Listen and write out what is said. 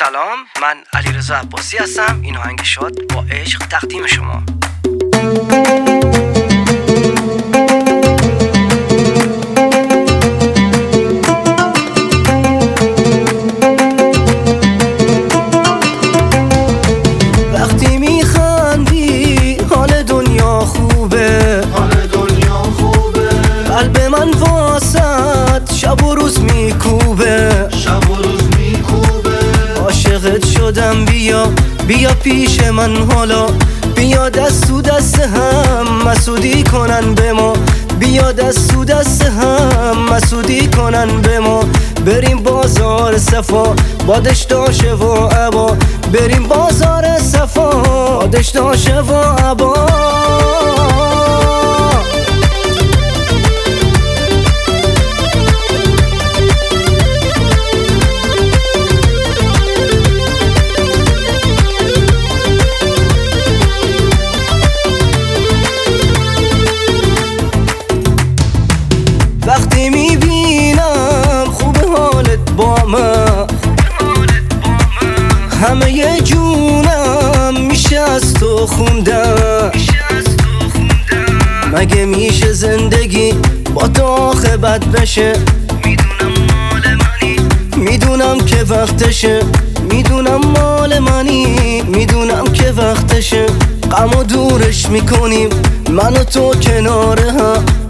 سلام، من علیرضا عباسی هستم. این آهنگ شاد با عشق تقدیم شما. وقتی میخندی حال دنیا خوبه، قلب من واسط شب و روز میکوبه، عاشقت شدم. بیا پیش من حالا، بیا دست تو دست هم مسعودی کنن به ما، بیا دست تو دست هم مسعودی کنن به ما. بریم بازار صفا با دشتاشه و عبا، بریم بازار صفا با دشتاشه و عبا. وقتی میبینم خوب حالت با من، همه ی جونم میشه از تو خوندم. مگه میشه زندگی با تو آخه بد بشه؟ میدونم مال منی، میدونم که وقتشه، میدونم مال منی، میدونم که وقتشه. غمو دورش میکنیم من و تو کناره هم،